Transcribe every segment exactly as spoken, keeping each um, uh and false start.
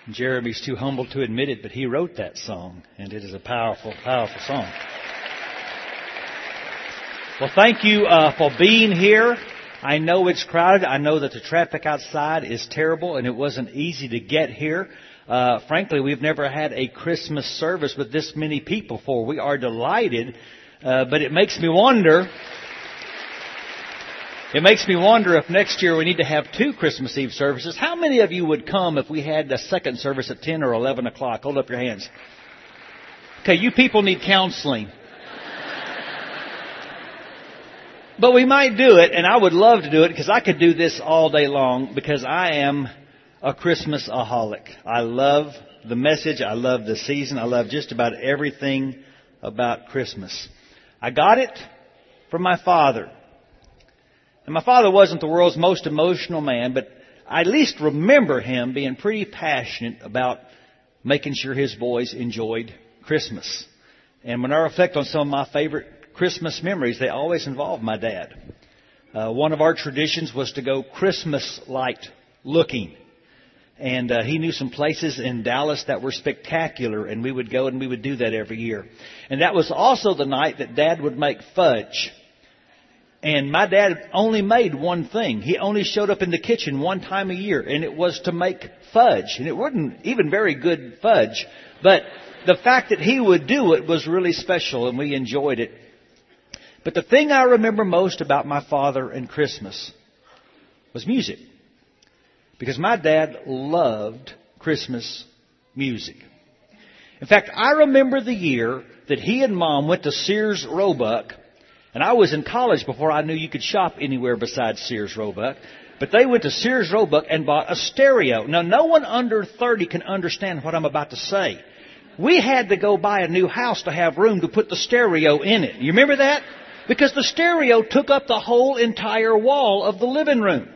Jeremy's too humble to admit it, but he wrote that song, and it is a powerful, powerful song. Well, thank you uh, for being here. I know it's crowded. I know that the traffic outside is terrible, and it wasn't easy to get here. Uh, frankly, we've never had a Christmas service with this many people before. We are delighted, uh, but it makes me wonder... It makes me wonder if next year we need to have two Christmas Eve services. How many of you would come if we had a second service at ten or eleven o'clock? Hold up your hands. Okay, you people need counseling. But we might do it, and I would love to do it because I could do this all day long because I am a Christmas-aholic. I love the message. I love the season. I love just about everything about Christmas. I got it from my father. And my father wasn't the world's most emotional man, but I at least remember him being pretty passionate about making sure his boys enjoyed Christmas. And when I reflect on some of my favorite Christmas memories, they always involve my dad. Uh, one of our traditions was to go Christmas light looking. And uh, he knew some places in Dallas that were spectacular, and we would go and we would do that every year. And that was also the night that Dad would make fudge. And my dad only made one thing. He only showed up in the kitchen one time a year, and it was to make fudge. And it wasn't even very good fudge. But the fact that he would do it was really special, and we enjoyed it. But the thing I remember most about my father and Christmas was music. Because my dad loved Christmas music. In fact, I remember the year that he and Mom went to Sears Roebuck. And I was in college before I knew you could shop anywhere besides Sears Roebuck. But they went to Sears Roebuck and bought a stereo. Now, no one under thirty can understand what I'm about to say. We had to go buy a new house to have room to put the stereo in it. You remember that? Because the stereo took up the whole entire wall of the living room.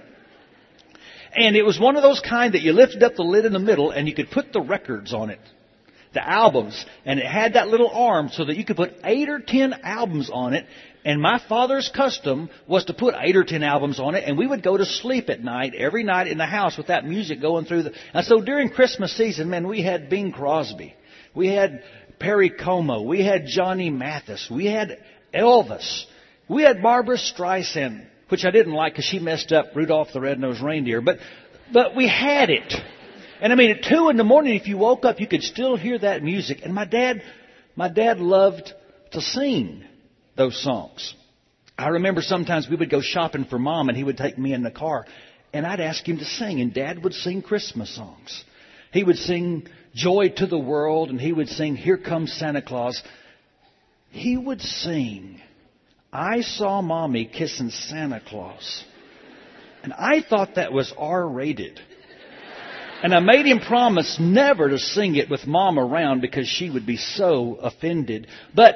And it was one of those kind that you lifted up the lid in the middle and you could put the records on it. The albums. And it had that little arm so that you could put eight or ten albums on it. And my father's custom was to put eight or ten albums on it, and we would go to sleep at night, every night in the house with that music going through the... And so during Christmas season, man, we had Bing Crosby. We had Perry Como. We had Johnny Mathis. We had Elvis. We had Barbara Streisand, which I didn't like because she messed up Rudolph the Red-Nosed Reindeer. But, but we had it. And I mean, at two in the morning, if you woke up, you could still hear that music. And my dad, my dad loved to sing those songs. I remember sometimes we would go shopping for Mom and he would take me in the car and I'd ask him to sing, and Dad would sing Christmas songs. He would sing Joy to the World, and he would sing Here Comes Santa Claus. He would sing I Saw Mommy Kissing Santa Claus. And I thought that was R-rated. And I made him promise never to sing it with Mom around because she would be so offended. But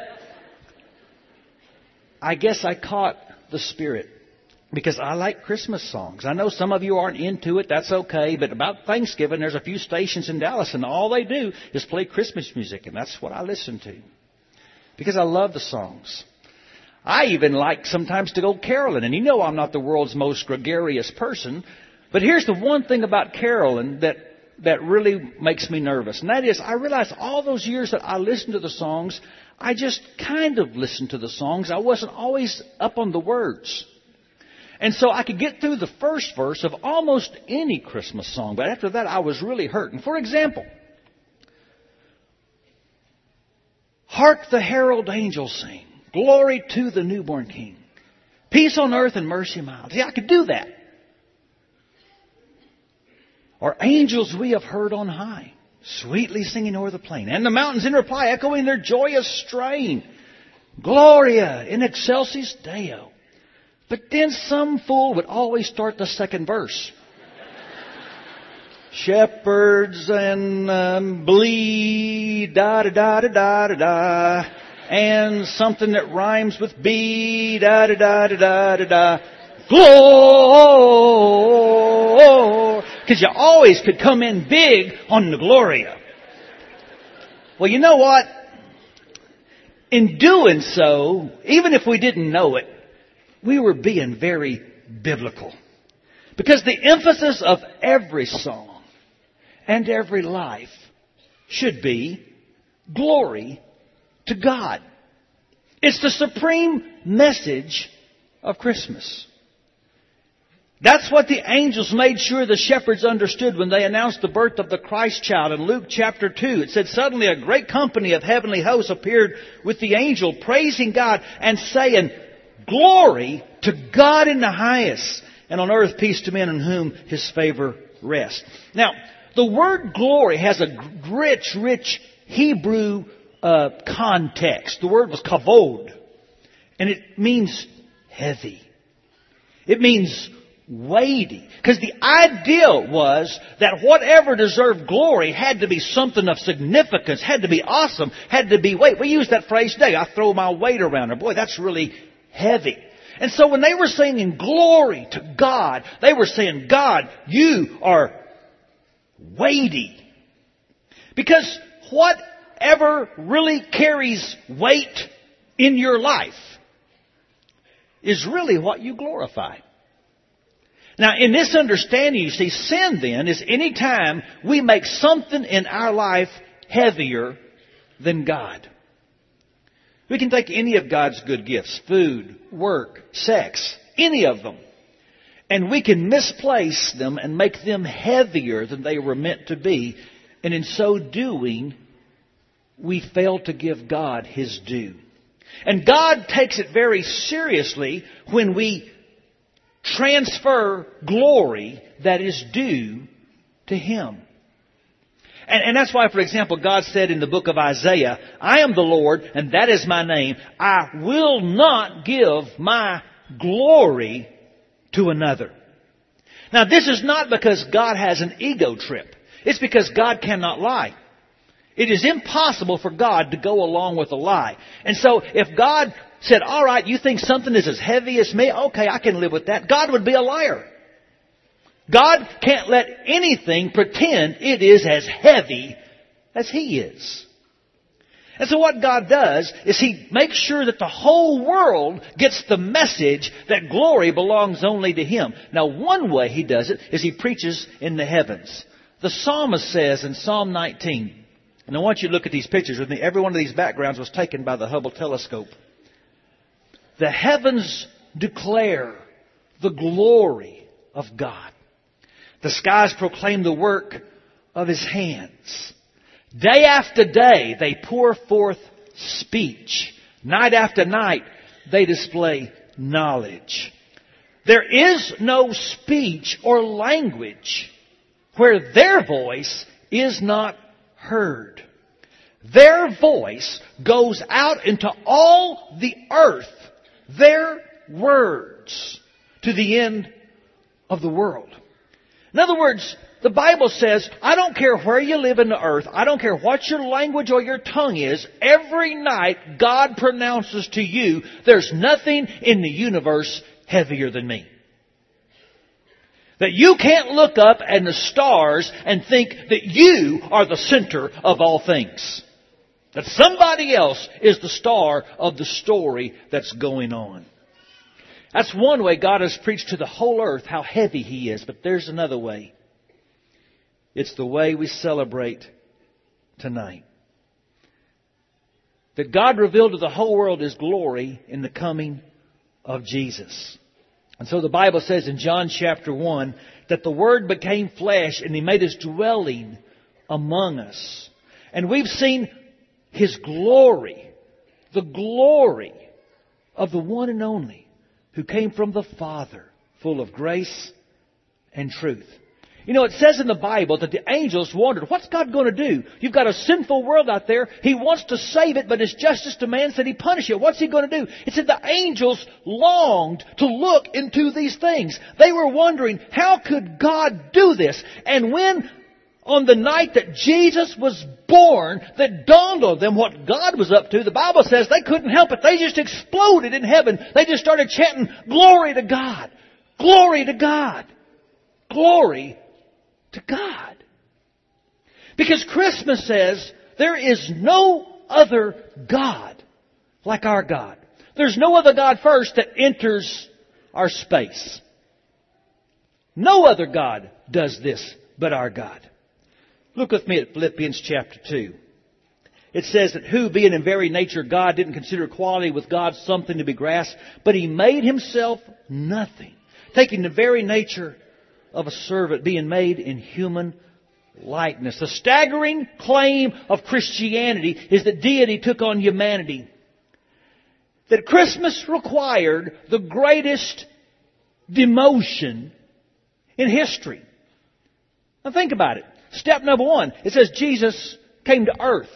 I guess I caught the spirit because I like Christmas songs. I know some of you aren't into it. That's okay. But about Thanksgiving, there's a few stations in Dallas, and all they do is play Christmas music. And that's what I listen to because I love the songs. I even like sometimes to go caroling. And you know I'm not the world's most gregarious person. But here's the one thing about caroling that, that really makes me nervous. And that is I realize all those years that I listened to the songs, I just kind of listened to the songs. I wasn't always up on the words. And so I could get through the first verse of almost any Christmas song. But after that, I was really hurting. For example, hark the herald angels sing, glory to the newborn King, peace on earth and mercy mild. See, I could do that. Or angels we have heard on high, sweetly singing o'er the plain, and the mountains in reply echoing their joyous strain. Gloria in excelsis Deo. But then some fool would always start the second verse. Shepherds and um, bleed, da-da-da-da-da-da-da. And something that rhymes with B, da-da-da-da-da-da-da. Glory. Because you always could come in big on the Gloria. Well, you know what? In doing so, even if we didn't know it, we were being very biblical. Because the emphasis of every song and every life should be glory to God. It's the supreme message of Christmas. That's what the angels made sure the shepherds understood when they announced the birth of the Christ child. In Luke chapter two, it said, "Suddenly a great company of heavenly hosts appeared with the angel, praising God and saying, 'Glory to God in the highest, and on earth peace to men in whom His favor rests.'" Now, the word glory has a rich, rich Hebrew uh, context. The word was kavod, and it means heavy. It means weighty. Because the idea was that whatever deserved glory had to be something of significance, had to be awesome, had to be weight. We use that phrase today. I throw my weight around her. Boy, that's really heavy. And so when they were singing glory to God, they were saying, God, you are weighty. Because whatever really carries weight in your life is really what you glorify. Now, in this understanding, you see, sin then is any time we make something in our life heavier than God. We can take any of God's good gifts, food, work, sex, any of them, and we can misplace them and make them heavier than they were meant to be. And in so doing, we fail to give God His due. And God takes it very seriously when we transfer glory that is due to Him. And, and that's why, for example, God said in the book of Isaiah, "I am the Lord, and that is my name. I will not give my glory to another." Now, this is not because God has an ego trip. It's because God cannot lie. It is impossible for God to go along with a lie. And so if God said, all right, you think something is as heavy as me? Okay, I can live with that. God would be a liar. God can't let anything pretend it is as heavy as He is. And so what God does is He makes sure that the whole world gets the message that glory belongs only to Him. Now, one way He does it is He preaches in the heavens. The psalmist says in Psalm nineteen, and I want you to look at these pictures with me. Every one of these backgrounds was taken by the Hubble telescope. "The heavens declare the glory of God. The skies proclaim the work of His hands. Day after day they pour forth speech. Night after night they display knowledge. There is no speech or language where their voice is not heard. Their voice goes out into all the earth, their words to the end of the world." In other words, the Bible says, I don't care where you live in the earth, I don't care what your language or your tongue is, every night God pronounces to you, there's nothing in the universe heavier than me. That you can't look up at the stars and think that you are the center of all things. That somebody else is the star of the story that's going on. That's one way God has preached to the whole earth how heavy He is. But there's another way. It's the way we celebrate tonight. That God revealed to the whole world His glory in the coming of Jesus. And so the Bible says in John chapter one that the Word became flesh and He made His dwelling among us. And we've seen His glory, the glory of the one and only who came from the Father, full of grace and truth. You know, it says in the Bible that the angels wondered, what's God going to do? You've got a sinful world out there. He wants to save it, but His justice demands that He punish it. What's He going to do? It said the angels longed to look into these things. They were wondering, how could God do this? And when on the night that Jesus was born, that dawned on them what God was up to, the Bible says they couldn't help it. They just exploded in heaven. They just started chanting, glory to God, glory to God, glory to God. Because Christmas says there is no other God like our God. There's no other God first that enters our space. No other God does this but our God. Look with me at Philippians chapter two. It says that who, being in very nature God, didn't consider equality with God something to be grasped, but He made Himself nothing, taking the very nature of a servant, being made in human likeness. The staggering claim of Christianity is that deity took on humanity. That Christmas required the greatest demotion in history. Now think about it. Step number one, it says Jesus came to earth.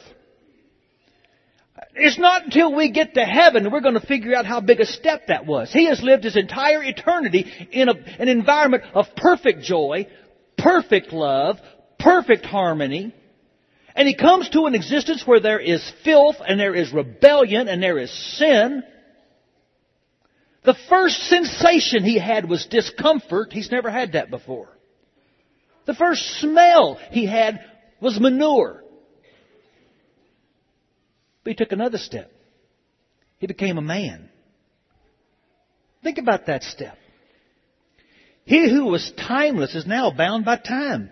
It's not until we get to heaven that we're going to figure out how big a step that was. He has lived His entire eternity in a, an environment of perfect joy, perfect love, perfect harmony. And He comes to an existence where there is filth and there is rebellion and there is sin. The first sensation He had was discomfort. He's never had that before. The first smell He had was manure. But He took another step. He became a man. Think about that step. He who was timeless is now bound by time.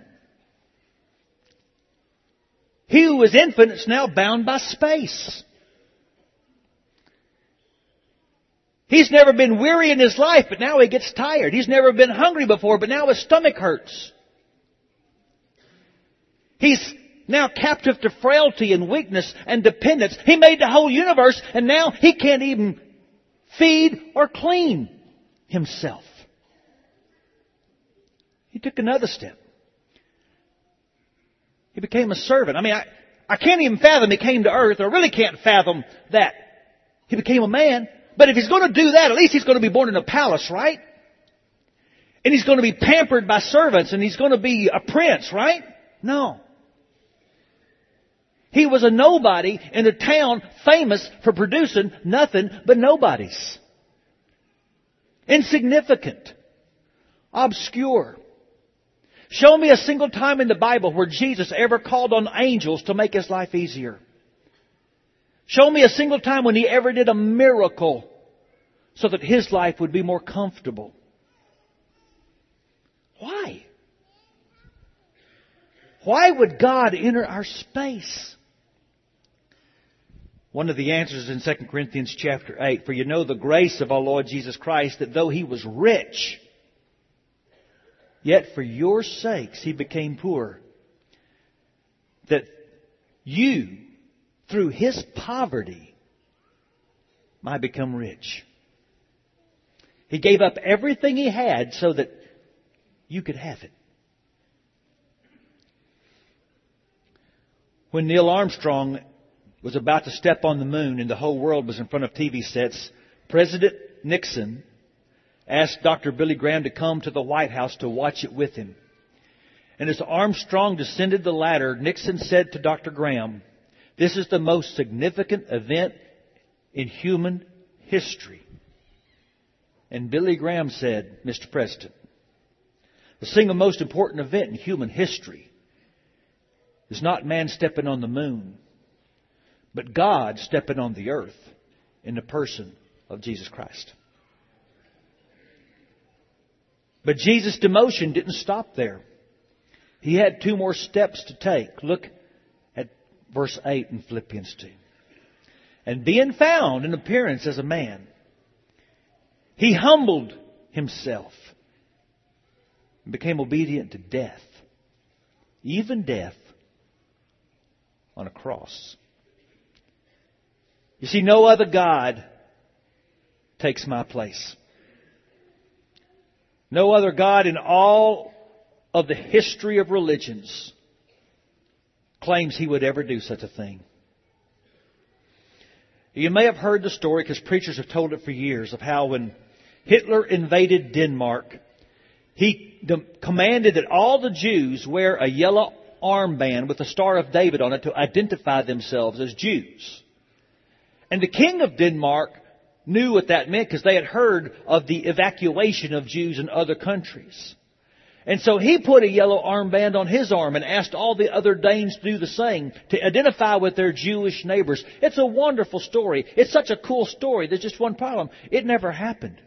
He who was infinite is now bound by space. He's never been weary in His life, but now He gets tired. He's never been hungry before, but now His stomach hurts. He's now captive to frailty and weakness and dependence. He made the whole universe, and now He can't even feed or clean Himself. He took another step. He became a servant. I mean, I, I can't even fathom He came to earth. I really can't fathom that. He became a man. But if He's going to do that, at least He's going to be born in a palace, right? And He's going to be pampered by servants, and He's going to be a prince, right? No. He was a nobody in a town famous for producing nothing but nobodies. Insignificant. Obscure. Show me a single time in the Bible where Jesus ever called on angels to make His life easier. Show me a single time when He ever did a miracle so that His life would be more comfortable. Why? Why would God enter our space? One of the answers is in Second Corinthians chapter eight. For you know the grace of our Lord Jesus Christ, that though He was rich, yet for your sakes He became poor, that you, through His poverty, might become rich. He gave up everything He had so that you could have it. When Neil Armstrong was about to step on the moon and the whole world was in front of T V sets, President Nixon asked Doctor Billy Graham to come to the White House to watch it with him. And as Armstrong descended the ladder, Nixon said to Doctor Graham, "This is the most significant event in human history." And Billy Graham said, "Mister President, the single most important event in human history is not man stepping on the moon, but God stepping on the earth in the person of Jesus Christ." But Jesus' demotion didn't stop there. He had two more steps to take. Look at verse eight in Philippians two. And being found in appearance as a man, He humbled Himself and became obedient to death, even death on a cross. You see, no other God takes my place. No other God in all of the history of religions claims He would ever do such a thing. You may have heard the story, because preachers have told it for years, of how when Hitler invaded Denmark, he commanded that all the Jews wear a yellow armband with the Star of David on it to identify themselves as Jews. And the king of Denmark knew what that meant, because they had heard of the evacuation of Jews in other countries. And so he put a yellow armband on his arm and asked all the other Danes to do the same, to identify with their Jewish neighbors. It's a wonderful story. It's such a cool story. There's just one problem. It never happened.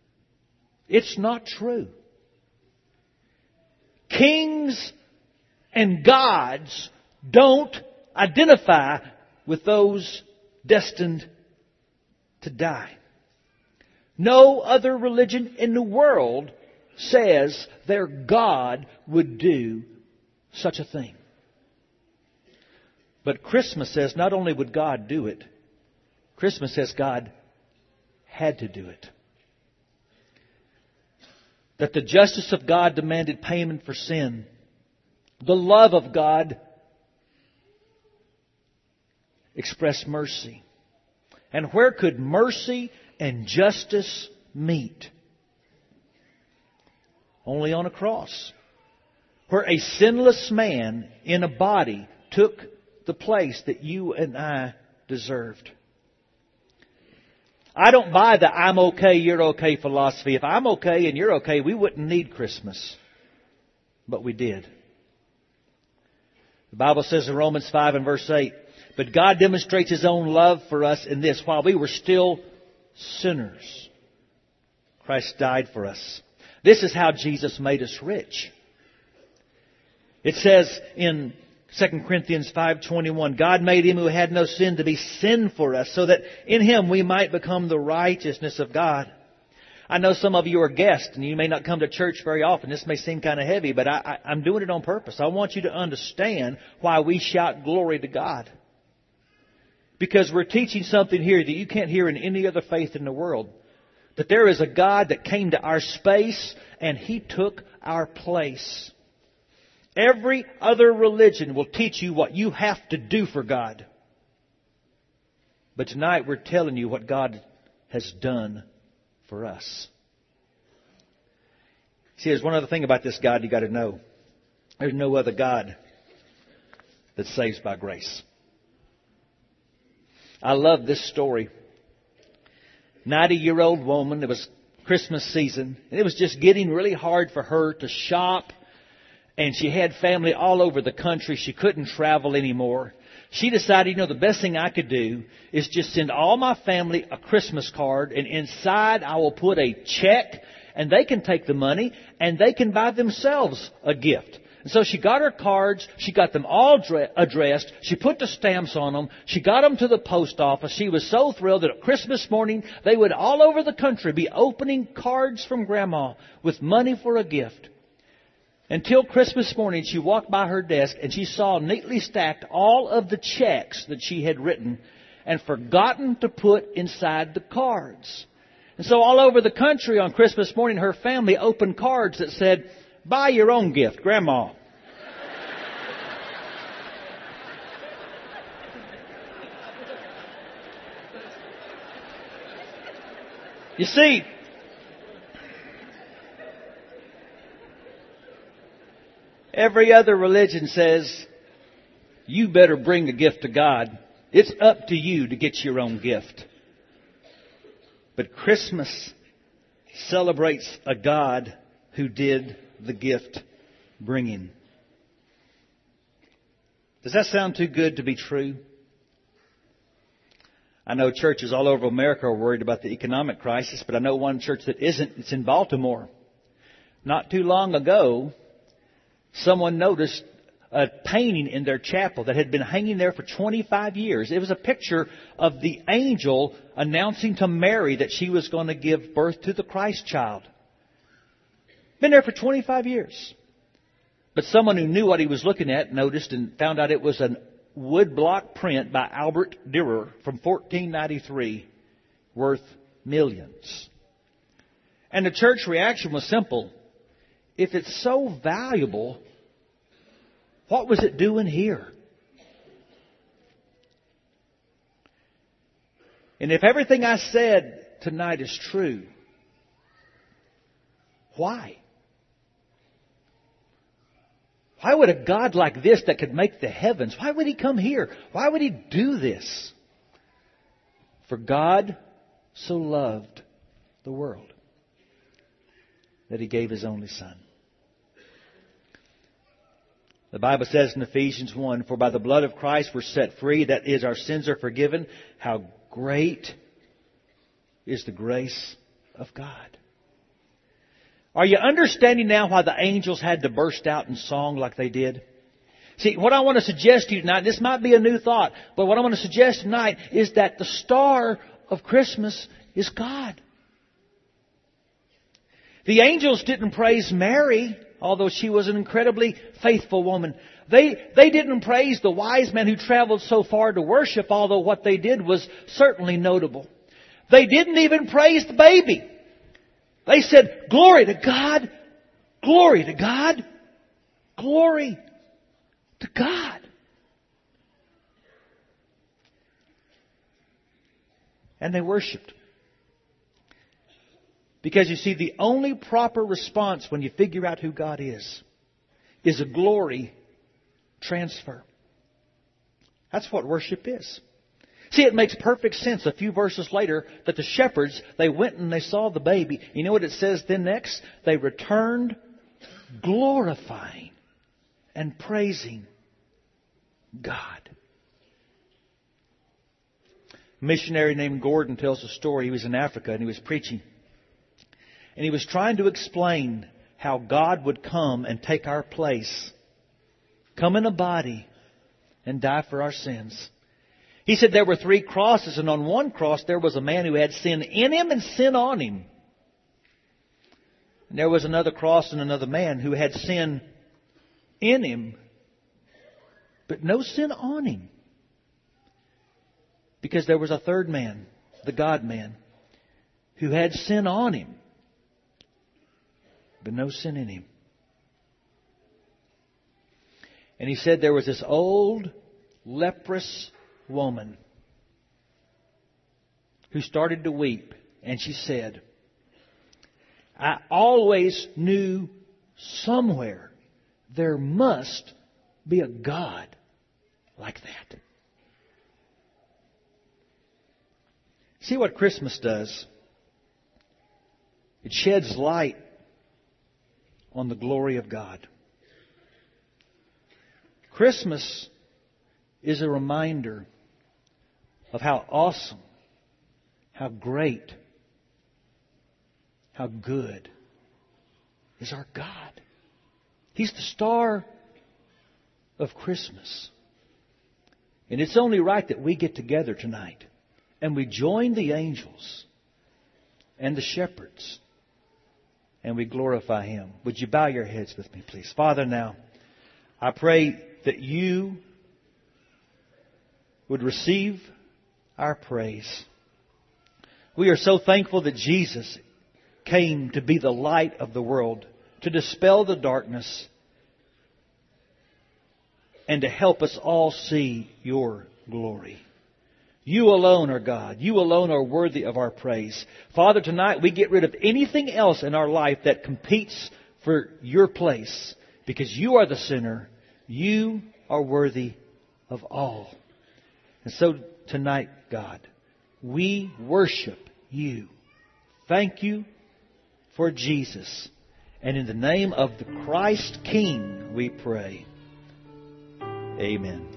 It's not true. Kings and gods don't identify with those destined to die. No other religion in the world says their God would do such a thing. But Christmas says not only would God do it, Christmas says God had to do it. That the justice of God demanded payment for sin. The love of God expressed mercy. And where could mercy and justice meet? Only on a cross, where a sinless man in a body took the place that you and I deserved. I don't buy the I'm okay, you're okay philosophy. If I'm okay and you're okay, we wouldn't need Christmas. But we did. The Bible says in Romans five and verse eight, but God demonstrates His own love for us in this: while we were still sinners, Christ died for us. This is how Jesus made us rich. It says in Second Corinthians five twenty-one, God made Him who had no sin to be sin for us, so that in Him we might become the righteousness of God. I know some of you are guests and you may not come to church very often. This may seem kind of heavy, but I, I, I'm doing it on purpose. I want you to understand why we shout glory to God. Because we're teaching something here that you can't hear in any other faith in the world. That there is a God that came to our space and He took our place. Every other religion will teach you what you have to do for God. But tonight we're telling you what God has done for us. See, there's one other thing about this God you got to know. There's no other God that saves by grace. I love this story. ninety-year-old woman, it was Christmas season, and it was just getting really hard for her to shop. And she had family all over the country. She couldn't travel anymore. She decided, you know, the best thing I could do is just send all my family a Christmas card. And inside I will put a check. And they can take the money and they can buy themselves a gift. And so she got her cards. She got them all dre- addressed. She put the stamps on them. She got them to the post office. She was so thrilled that at Christmas morning they would all over the country be opening cards from Grandma with money for a gift. Until Christmas morning, she walked by her desk and she saw neatly stacked all of the checks that she had written and forgotten to put inside the cards. And so all over the country on Christmas morning, her family opened cards that said, buy your own gift, Grandma. You see, every other religion says, you better bring a gift to God. It's up to you to get your own gift. But Christmas celebrates a God who did the gift bringing. Does that sound too good to be true? I know churches all over America are worried about the economic crisis, but I know one church that isn't. It's in Baltimore. Not too long ago, someone noticed a painting in their chapel that had been hanging there for twenty-five years. It was a picture of the angel announcing to Mary that she was going to give birth to the Christ child. Been there for twenty-five years. But someone who knew what he was looking at noticed and found out it was a woodblock print by Albert Dürer from fourteen ninety-three, worth millions. And the church reaction was simple. If it's so valuable, what was it doing here? And if everything I said tonight is true, why? Why would a God like this that could make the heavens, why would He come here? Why would He do this? For God so loved the world that He gave His only Son. The Bible says in Ephesians one, for by the blood of Christ we're set free, that is, our sins are forgiven. How great is the grace of God. Are you understanding now why the angels had to burst out in song like they did? See, what I want to suggest to you tonight, this might be a new thought, but what I want to suggest tonight is that the star of Christmas is God. The angels didn't praise Mary, although she was an incredibly faithful woman. They, they didn't praise the wise men who traveled so far to worship, although what they did was certainly notable. They didn't even praise the baby. They said, glory to God, glory to God, glory to God. And they worshiped. Because you see, the only proper response when you figure out who God is, is a glory transfer. That's what worship is. See, it makes perfect sense a few verses later that the shepherds, they went and they saw the baby. You know what it says then next? They returned glorifying and praising God. A missionary named Gordon tells a story. He was in Africa and he was preaching. And he was trying to explain how God would come and take our place, come in a body, and die for our sins. He said there were three crosses, and on one cross there was a man who had sin in him and sin on him. And there was another cross and another man who had sin in him, but no sin on him. Because there was a third man, the God-man, who had sin on him, but no sin in him. And he said there was this old, leprous woman who started to weep. And she said, I always knew somewhere there must be a God like that. See what Christmas does? It sheds light on the glory of God. Christmas is a reminder of how awesome, how great, how good is our God. He's the star of Christmas. And it's only right that we get together tonight and we join the angels and the shepherds and we glorify Him. Would you bow your heads with me, please? Father, now, I pray that you would receive our praise. We are so thankful that Jesus came to be the light of the world, to dispel the darkness, and to help us all see your glory. You alone are God. You alone are worthy of our praise. Father, tonight we get rid of anything else in our life that competes for your place, because you are the center. You are worthy of all. And so tonight, God, we worship you. Thank you for Jesus. And in the name of the Christ King, we pray. Amen.